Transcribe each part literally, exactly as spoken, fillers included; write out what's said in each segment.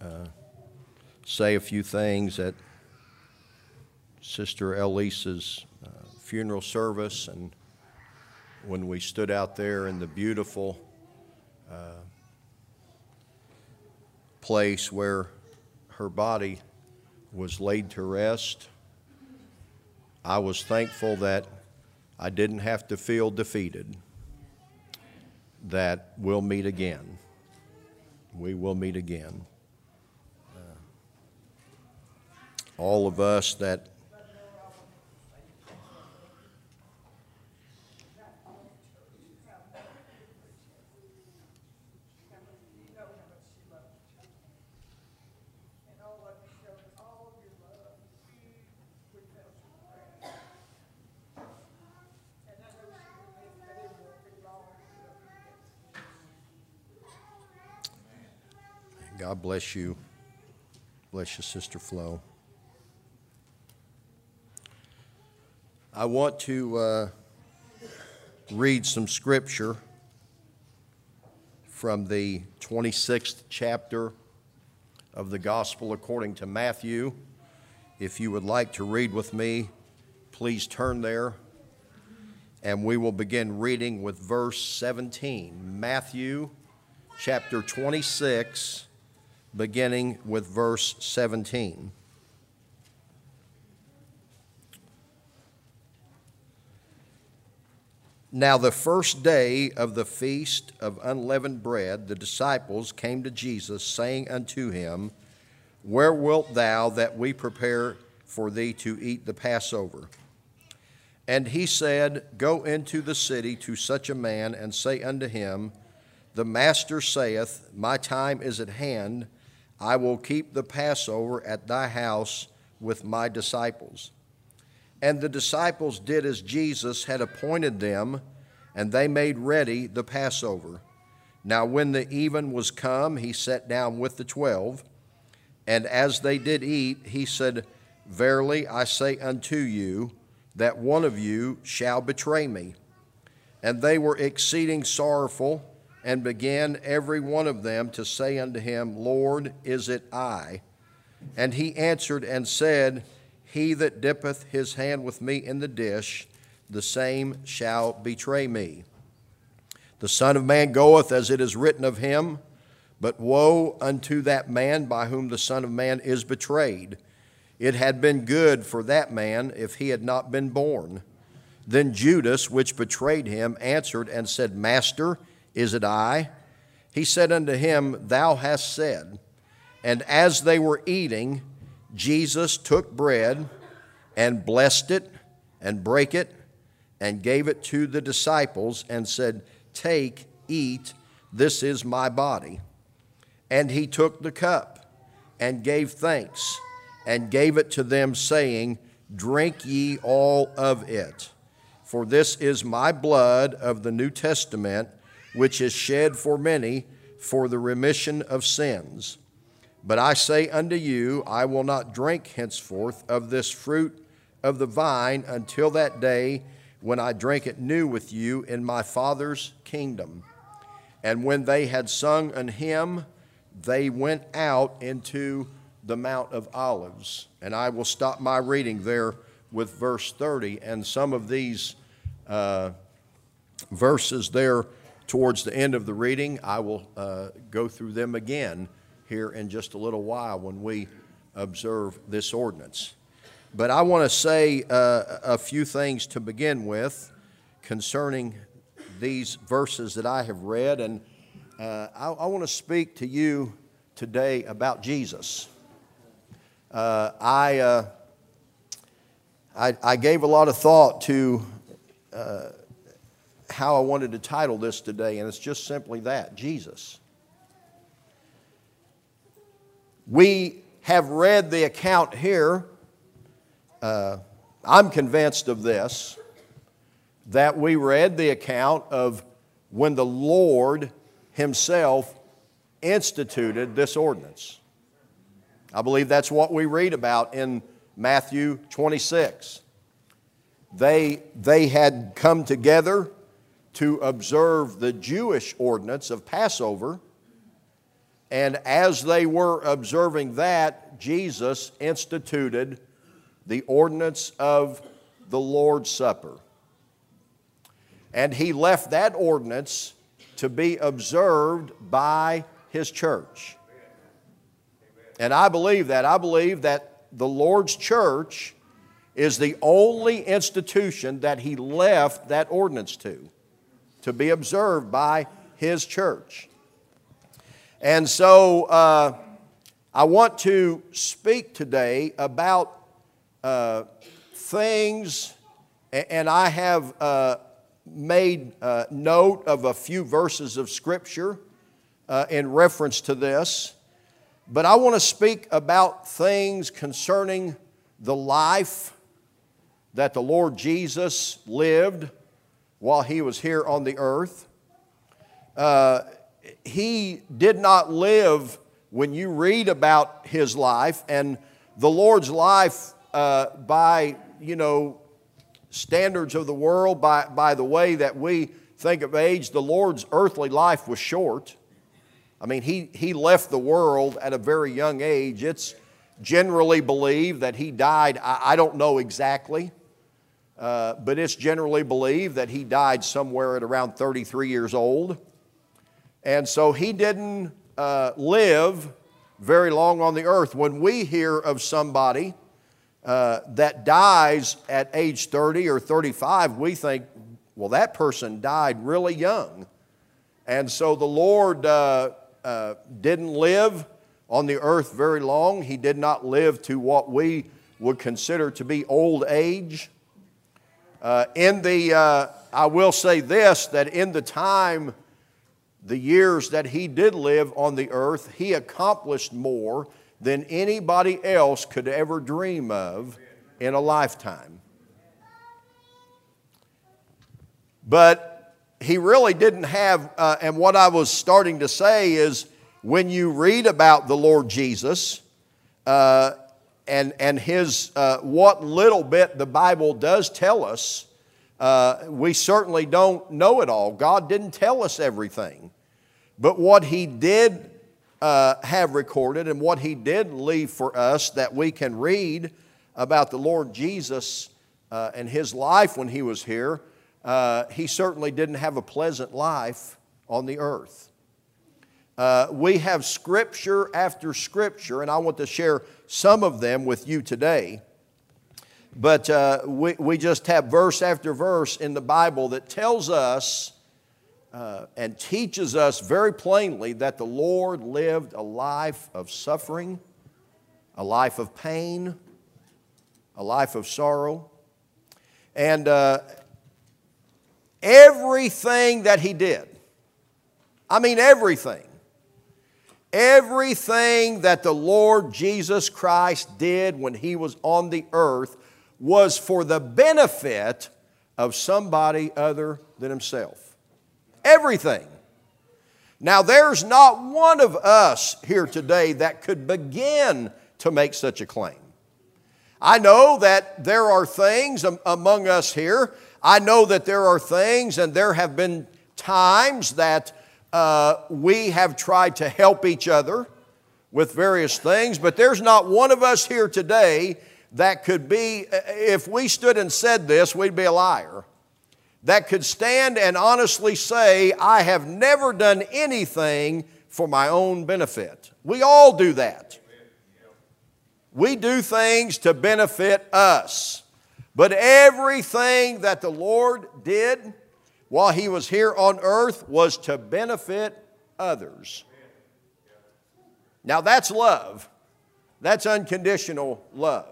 uh, say a few things at Sister Elisa's uh, funeral service, and when we stood out there in the beautiful uh, place where her body was laid to rest, I was thankful that I didn't have to feel defeated, that we'll meet again. We will meet again. Uh, all of us that God bless you. Bless you, Sister Flo. I want to uh, read some scripture from the twenty-sixth chapter of the Gospel according to Matthew. If you would like to read with me, please turn there, and we will begin reading with verse seventeen. Matthew chapter twenty-six, beginning with verse seventeen. Now the first day of the feast of unleavened bread, the disciples came to Jesus, saying unto him, Where wilt thou that we prepare for thee to eat the Passover? And he said, Go into the city to such a man, and say unto him, The Master saith, My time is at hand, I will keep the Passover at thy house with my disciples. And the disciples did as Jesus had appointed them, and they made ready the Passover. Now when the even was come, he sat down with the twelve. And as they did eat, he said, Verily I say unto you, that one of you shall betray me. And they were exceeding sorrowful, and began every one of them to say unto him, Lord, is it I? And he answered and said, He that dippeth his hand with me in the dish, the same shall betray me. The Son of Man goeth as it is written of him, but woe unto that man by whom the Son of Man is betrayed. It had been good for that man if he had not been born. Then Judas, which betrayed him, answered and said, Master, is it I? He said unto him, Thou hast said. And as they were eating, Jesus took bread and blessed it and brake it and gave it to the disciples and said, Take, eat, this is my body. And he took the cup and gave thanks and gave it to them, saying, Drink ye all of it, for this is my blood of the New Testament, which is shed for many for the remission of sins. But I say unto you, I will not drink henceforth of this fruit of the vine until that day when I drink it new with you in my Father's kingdom. And when they had sung an hymn, they went out into the Mount of Olives. And I will stop my reading there with verse thirty, and some of these uh, verses there towards the end of the reading, I will uh, go through them again here in just a little while when we observe this ordinance. But I want to say uh, a few things to begin with concerning these verses that I have read, and uh, I, I want to speak to you today about Jesus. Uh, I, uh, I I gave a lot of thought to uh, how I wanted to title this today, and it's just simply that, Jesus. We have read the account here. Uh, I'm convinced of this, that we read the account of when the Lord himself instituted this ordinance. I believe that's what we read about in Matthew twenty-six. They, they had come together to observe the Jewish ordinance of Passover, And as they were observing that, Jesus instituted the ordinance of the Lord's Supper. And he left that ordinance to be observed by his church. And I believe that. I believe that the Lord's church is the only institution that he left that ordinance to, to be observed by his church. And so uh, I want to speak today about uh, things, and I have uh, made uh, note of a few verses of Scripture uh, in reference to this. But I want to speak about things concerning the life that the Lord Jesus lived while he was here on the earth. Uh, he did not live, when you read about his life, and the Lord's life uh, by, you know, standards of the world, by, by the way that we think of age, the Lord's earthly life was short. I mean, he, he left the world at a very young age. It's generally believed that he died, I, I don't know exactly, uh, but it's generally believed that he died somewhere at around thirty-three years old. And so he didn't uh, live very long on the earth. When we hear of somebody uh, that dies at age thirty or thirty-five, we think, well, that person died really young. And so the Lord uh, uh, didn't live on the earth very long. He did not live to what we would consider to be old age. Uh, in the, uh, I will say this, that in the time, the years that he did live on the earth, he accomplished more than anybody else could ever dream of in a lifetime. But he really didn't have, uh, and what I was starting to say is, when you read about the Lord Jesus uh, and, and his, uh, what little bit the Bible does tell us, uh, we certainly don't know it all. God didn't tell us everything. But what he did uh, have recorded and what he did leave for us that we can read about the Lord Jesus uh, and his life when he was here, uh, he certainly didn't have a pleasant life on the earth. Uh, we have scripture after scripture, and I want to share some of them with you today. But uh, we, we just have verse after verse in the Bible that tells us Uh, and teaches us very plainly that the Lord lived a life of suffering, a life of pain, a life of sorrow. And uh, everything that he did, I mean everything, everything that the Lord Jesus Christ did when he was on the earth was for the benefit of somebody other than himself. Everything. Now, there's not one of us here today that could begin to make such a claim. I know that there are things among us here. I know that there are things, and there have been times that uh, we have tried to help each other with various things, but there's not one of us here today that could be, if we stood and said this, we'd be a liar, that could stand and honestly say, I have never done anything for my own benefit. We all do that. We do things to benefit us. But everything that the Lord did while he was here on earth was to benefit others. Now that's love. That's unconditional love.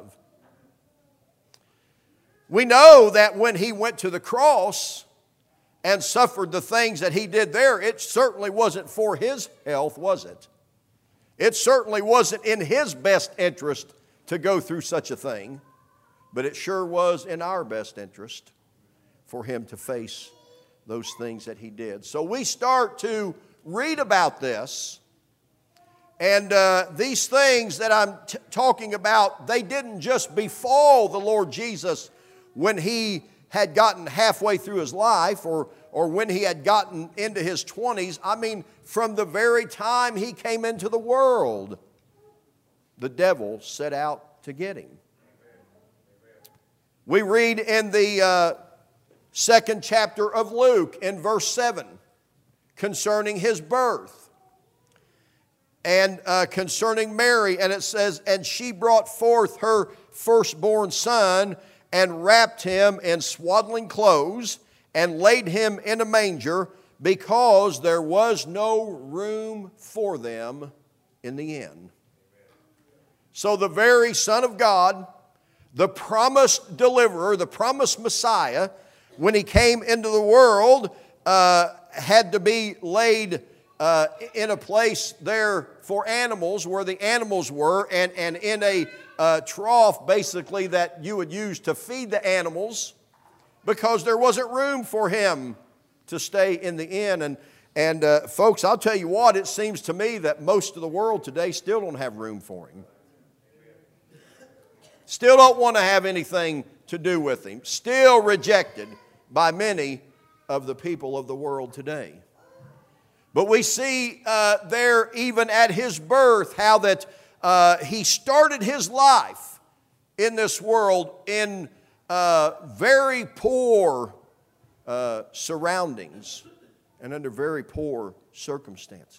We know that when he went to the cross and suffered the things that he did there, it certainly wasn't for his health, was it? It certainly wasn't in his best interest to go through such a thing, but it sure was in our best interest for him to face those things that he did. So we start to read about this, and uh, these things that I'm t- talking about, they didn't just befall the Lord Jesus when he had gotten halfway through his life, or, or when he had gotten into his twenties. I mean, from the very time he came into the world, the devil set out to get him. We read in the uh, second chapter of Luke in verse seven concerning his birth and uh, concerning Mary, and it says, "And she brought forth her firstborn son and wrapped him in swaddling clothes and laid him in a manger, because there was no room for them in the inn." So the very Son of God, the promised deliverer, the promised Messiah, when he came into the world, uh, had to be laid uh, in a place there for animals, where the animals were, and, and in a uh, trough, basically, that you would use to feed the animals, because there wasn't room for him to stay in the inn. And, and uh, folks, I'll tell you what, it seems to me that most of the world today still don't have room for him. Still don't want to have anything to do with him. Still rejected by many of the people of the world today. But we see uh, there, even at his birth, how that uh, he started his life in this world in uh, very poor uh, surroundings and under very poor circumstances.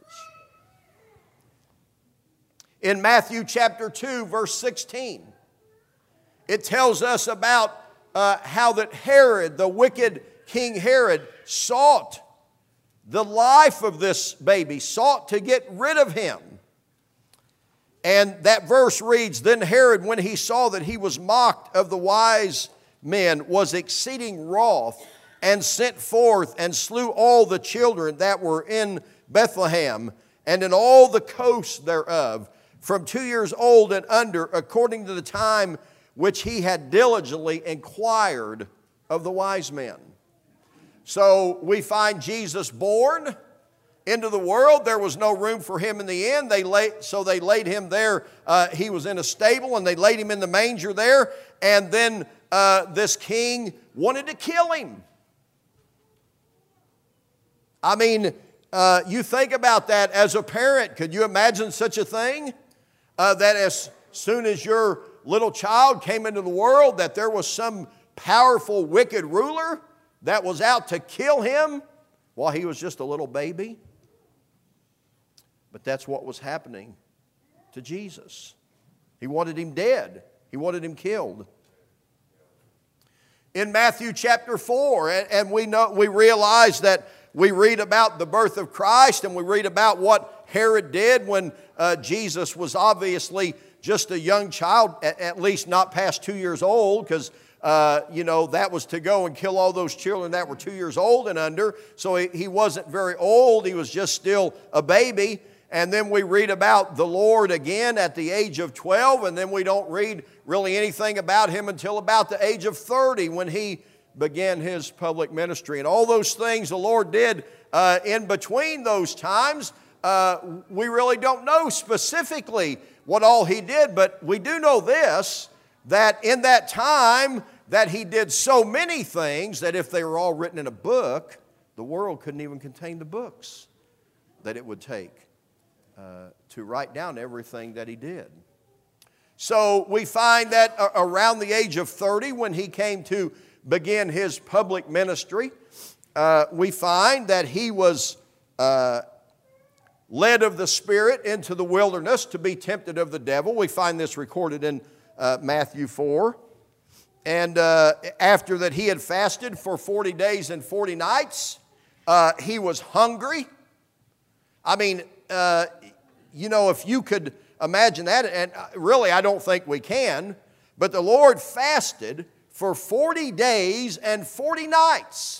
In Matthew chapter two, verse sixteen, it tells us about uh, how that Herod, the wicked King Herod, sought the life of this baby, sought to get rid of him. And that verse reads, "Then Herod, when he saw that he was mocked of the wise men, was exceeding wroth, and sent forth and slew all the children that were in Bethlehem, and in all the coasts thereof, from two years old and under, according to the time which he had diligently inquired of the wise men." So we find Jesus born into the world. There was no room for him in the inn. They laid, so they laid him there. Uh, he was in a stable, and they laid him in the manger there. And then uh, this king wanted to kill him. I mean, uh, you think about that as a parent. Could you imagine such a thing? Uh, that as soon as your little child came into the world, that there was some powerful, wicked ruler that was out to kill him while he was just a little baby? But that's what was happening to Jesus. He wanted him dead. He wanted him killed. In Matthew chapter four, and we know, we realize that we read about the birth of Christ, and we read about what Herod did when uh, Jesus was obviously just a young child, at least not past two years old, because, uh, you know, that was to go and kill all those children that were two years old and under. So he, he wasn't very old. He was just still a baby. And then we read about the Lord again at the age of twelve, and then we don't read really anything about him until about the age of thirty, when he began his public ministry. And all those things the Lord did uh, in between those times, uh, we really don't know specifically what all he did, but we do know this, that in that time that he did so many things that if they were all written in a book, the world couldn't even contain the books that it would take uh, to write down everything that he did. So we find that around the age of thirty, when he came to begin his public ministry, uh, we find that he was uh, led of the Spirit into the wilderness to be tempted of the devil. We find this recorded in uh, Matthew four. And uh, after that he had fasted for forty days and forty nights, uh, he was hungry. I mean, uh, you know, if you could imagine that, and really I don't think we can, but the Lord fasted for forty days and forty nights.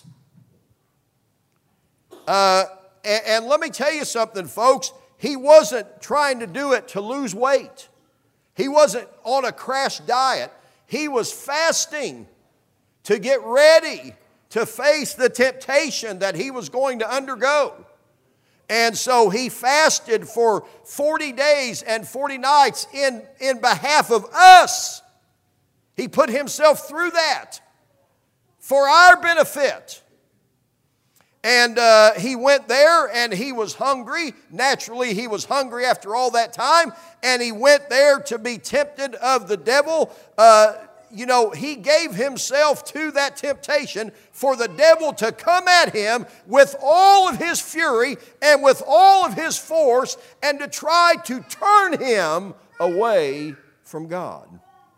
Uh, and, and let me tell you something, folks. He wasn't trying to do it to lose weight. He wasn't on a crash diet. He was fasting to get ready to face the temptation that he was going to undergo. And so he fasted for forty days and forty nights in, in behalf of us. He put himself through that for our benefit. And uh, he went there and he was hungry. Naturally, he was hungry after all that time. And he went there to be tempted of the devil. Uh, you know, he gave himself to that temptation for the devil to come at him with all of his fury and with all of his force and to try to turn him away from God.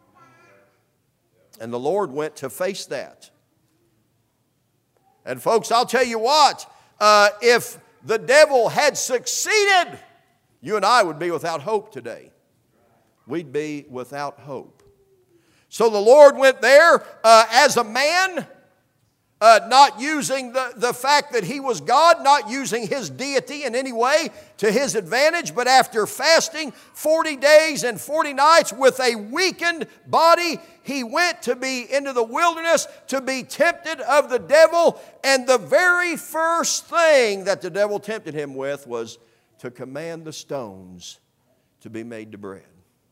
And the Lord went to face that. And folks, I'll tell you what, uh, if the devil had succeeded, you and I would be without hope today. We'd be without hope. So the Lord went there uh, as a man, uh, not using the, the fact that he was God, not using his deity in any way to his advantage, but after fasting forty days and forty nights with a weakened body, he went to be into the wilderness to be tempted of the devil. And the very first thing that the devil tempted him with was to command the stones to be made to bread.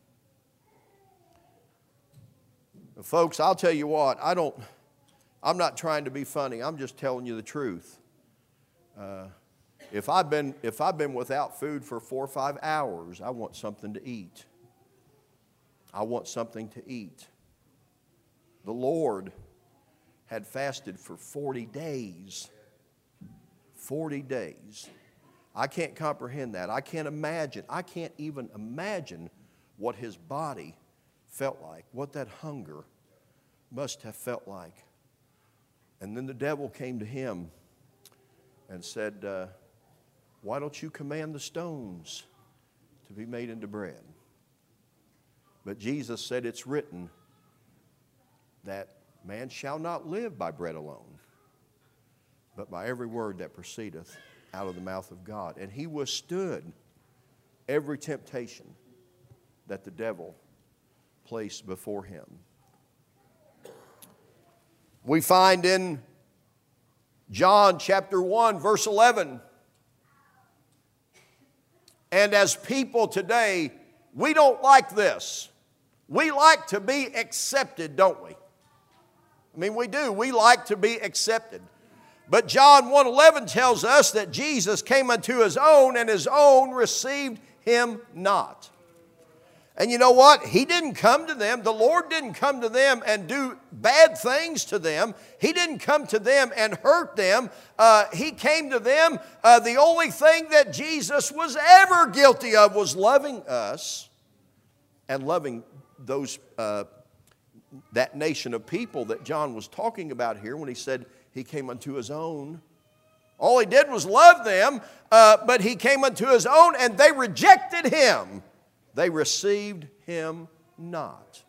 Folks, I'll tell you what, I don't, I'm not trying to be funny. I'm just telling you the truth. Uh, if I've been, if I've been without food for four or five hours, I want something to eat. I want something to eat. The Lord had fasted for forty days. forty days. I can't comprehend that. I can't imagine. I can't even imagine what his body felt like, what that hunger must have felt like. And then the devil came to him and said, uh, why don't you command the stones to be made into bread? But Jesus said, it's written that man shall not live by bread alone, but by every word that proceedeth out of the mouth of God. And he withstood every temptation that the devil placed before him. We find in John chapter one, verse eleven, and as people today, we don't like this. We like to be accepted, don't we? I mean, we do. We like to be accepted. But John one eleven tells us that Jesus came unto his own, and his own received him not. And you know what? He didn't come to them. The Lord didn't come to them and do bad things to them. He didn't come to them and hurt them. Uh, he came to them. Uh, the only thing that Jesus was ever guilty of was loving us and loving those uh, that nation of people that John was talking about here when he said he came unto his own. All he did was love them, uh, but he came unto his own and they rejected him. They received him not.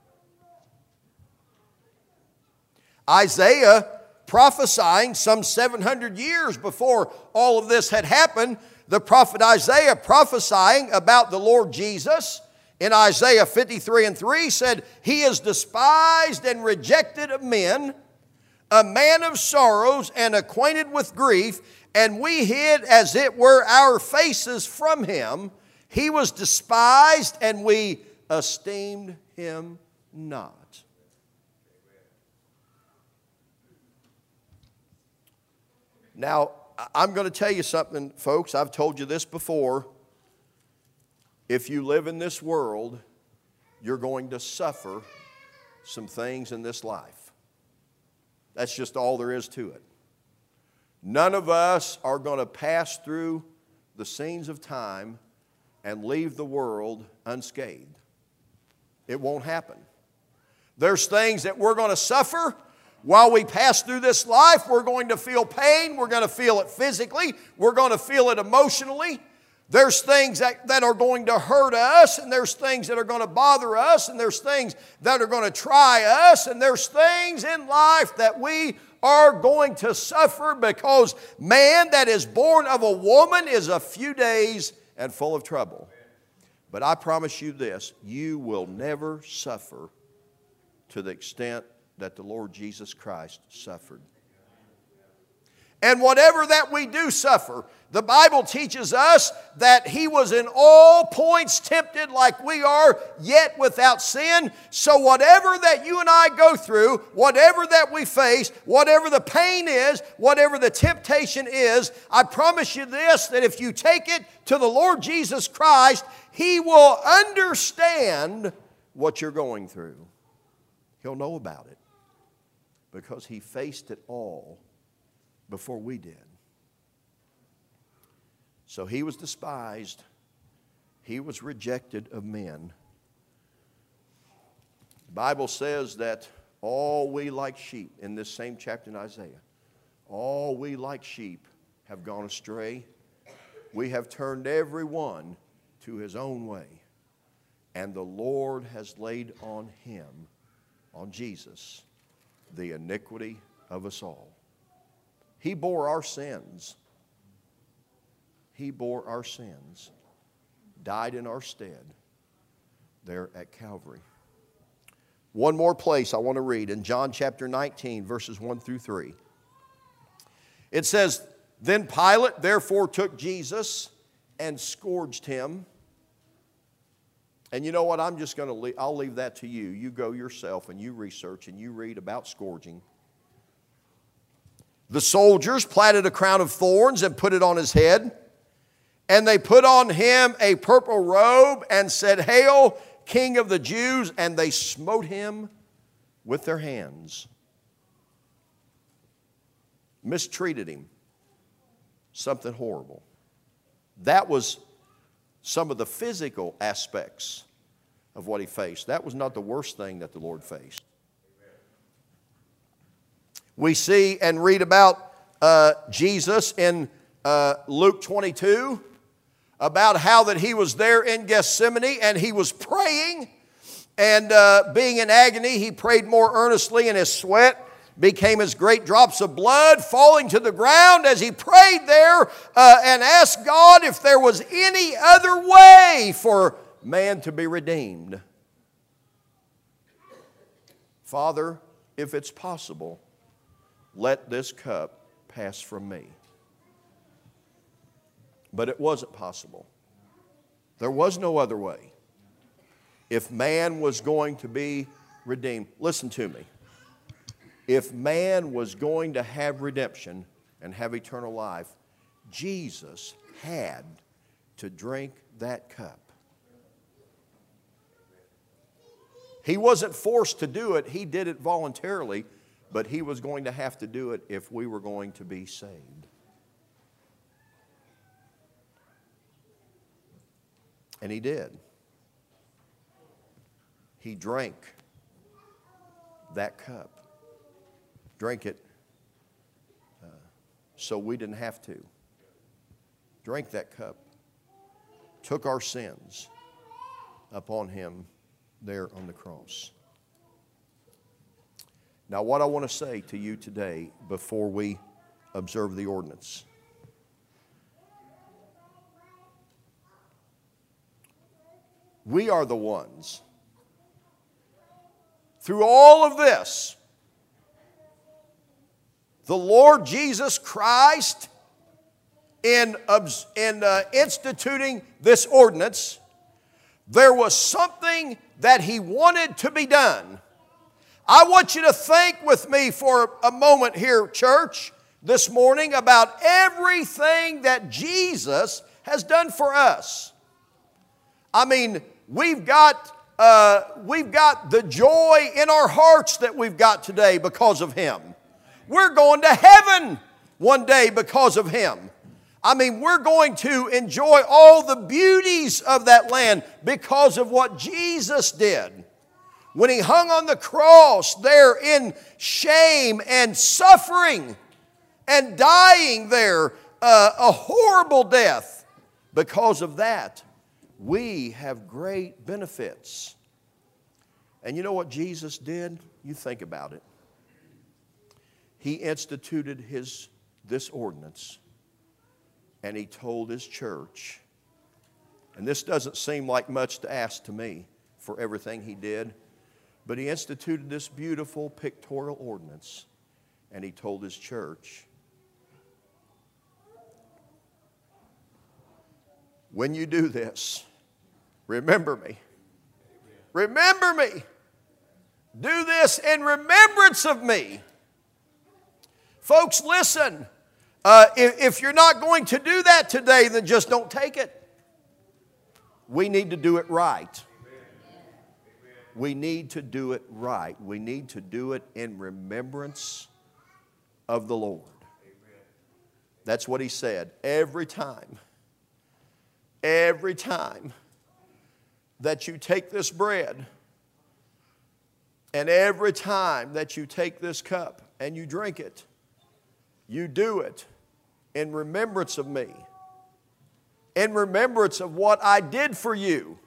Isaiah, prophesying some seven hundred years before all of this had happened, the prophet Isaiah prophesying about the Lord Jesus in Isaiah fifty-three and three said, he is despised and rejected of men, a man of sorrows and acquainted with grief, and we hid as it were our faces from him. He was despised, and we esteemed him not. Now, I'm going to tell you something, folks. I've told you this before. If you live in this world, you're going to suffer some things in this life. That's just all there is to it. None of us are going to pass through the scenes of time and leave the world unscathed. It won't happen. There's things that we're going to suffer while we pass through this life. We're going to feel pain. We're going to feel it physically. We're going to feel it emotionally. There's things that, that are going to hurt us, and there's things that are going to bother us, and there's things that are going to try us, and there's things in life that we are going to suffer because man that is born of a woman is a few days and full of trouble. But I promise you this, you will never suffer to the extent that the Lord Jesus Christ suffered. And whatever that we do suffer, the Bible teaches us that He was in all points tempted like we are, yet without sin. So whatever that you and I go through, whatever that we face, whatever the pain is, whatever the temptation is, I promise you this, that if you take it to the Lord Jesus Christ, He will understand what you're going through. He'll know about it because He faced it all before we did. So He was despised. He was rejected of men. The Bible says that all we like sheep, in this same chapter in Isaiah, all we like sheep have gone astray. We have turned every one to his own way. And the Lord has laid on Him, on Jesus, the iniquity of us all. He bore our sins. He bore our sins, died in our stead there at Calvary. One more place I want to read in John chapter nineteen, verses one through three. It says, "Then Pilate therefore took Jesus and scourged Him." And you know what? I'm just going to leave, I'll leave that to you. You go yourself and you research and you read about scourging. "The soldiers platted a crown of thorns and put it on His head. And they put on Him a purple robe and said, 'Hail, King of the Jews!' And they smote Him with their hands." Mistreated Him. Something horrible. That was some of the physical aspects of what He faced. That was not the worst thing that the Lord faced. We see and read about uh, Jesus in uh, Luke twenty-two, about how that He was there in Gethsemane and He was praying, and uh, being in agony, He prayed more earnestly, and His sweat became as great drops of blood falling to the ground as He prayed there uh, and asked God if there was any other way for man to be redeemed. "Father, if it's possible, let this cup pass from me." But it wasn't possible. There was no other way. If man was going to be redeemed, listen to me. If man was going to have redemption and have eternal life, Jesus had to drink that cup. He wasn't forced to do it. He did it voluntarily, but He was going to have to do it if we were going to be saved. And He did. He drank that cup. Drank it uh, so we didn't have to. Drank that cup. Took our sins upon Him there on the cross. Now, what I want to say to you today before we observe the ordinance. We are the ones, through all of this, the Lord Jesus Christ, in, in uh, instituting this ordinance, there was something that He wanted to be done. I want you to think with me for a moment here, church, this morning about everything that Jesus has done for us. I mean, we've got, uh, we've got the joy in our hearts that we've got today because of Him. We're going to heaven one day because of Him. I mean, we're going to enjoy all the beauties of that land because of what Jesus did. When He hung on the cross there in shame and suffering and dying there, uh, a horrible death. Because of that, we have great benefits. And you know what Jesus did? You think about it. He instituted his, this ordinance, and He told His church, and this doesn't seem like much to ask to me for everything He did, but He instituted this beautiful pictorial ordinance, and He told His church, when you do this, remember me. Remember me. Do this in remembrance of me. Folks, listen. Uh, if, if you're not going to do that today, then just don't take it. We need to do it right. We need to do it right. We need to do it in remembrance of the Lord. That's what he said. Every time, every time that you take this bread, and every time that you take this cup and you drink it, you do it in remembrance of me, in remembrance of what I did for you.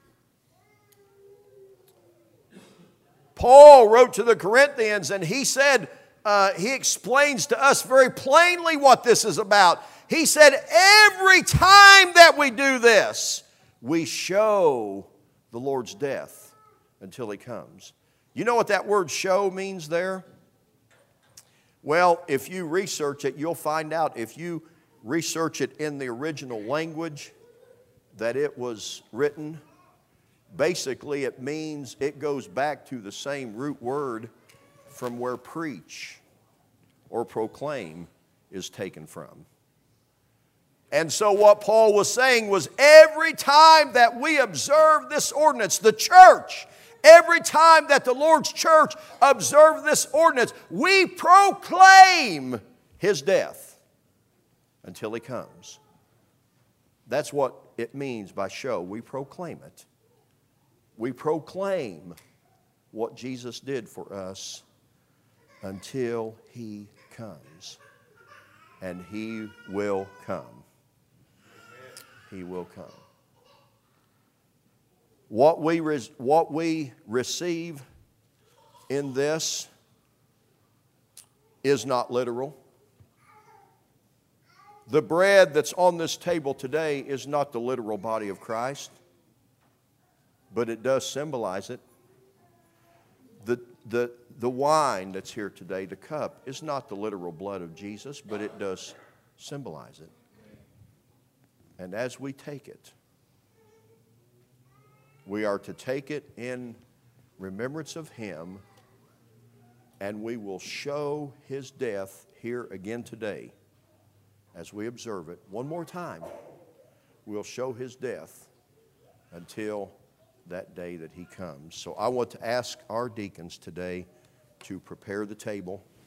Paul wrote to the Corinthians, and he said, uh, he explains to us very plainly what this is about. He said, every time that we do this, we show the Lord's death until he comes. You know what that word show means there? Well, if you research it, you'll find out, if you research it in the original language that it was written, basically it means, it goes back to the same root word from where preach or proclaim is taken from. And so what Paul was saying was, every time that we observe this ordinance, the church, every time that the Lord's church observes this ordinance, we proclaim his death until he comes. That's what it means by show. We proclaim it. We proclaim what Jesus did for us until he comes. And he will come. He will come. What we, res- what we receive in this is not literal. The bread that's on this table today is not the literal body of Christ, but it does symbolize it. The, the, the wine that's here today, the cup, is not the literal blood of Jesus, but it does symbolize it. And as we take it, we are to take it in remembrance of him, and we will show his death here again today. As we observe it one more time, we'll show his death until that day that he comes. So I want to ask our deacons today to prepare the table.